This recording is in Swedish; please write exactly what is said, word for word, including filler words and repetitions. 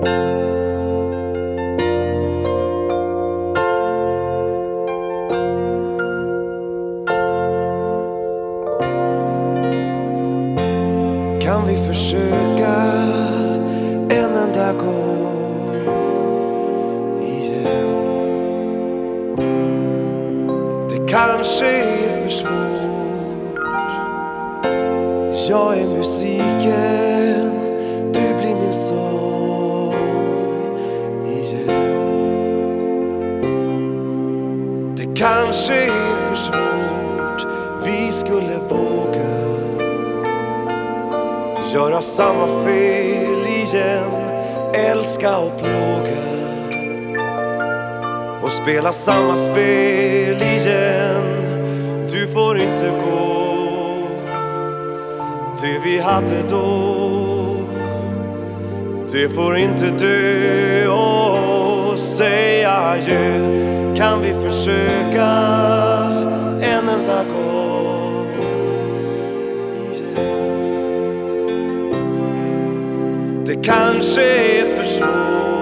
Kan vi försöka en enda gång igen? Det kanske är för svårt. Jag är musiken, du blir min sång igen. Det kanske är för svårt. Vi skulle våga göra samma fel igen, älska och plåga och spela samma spel igen. Du får inte gå. Det vi hade då, det får inte dö. Och säga adjö. Kan vi försöka en enda gång igen? Det kanske är för svårt.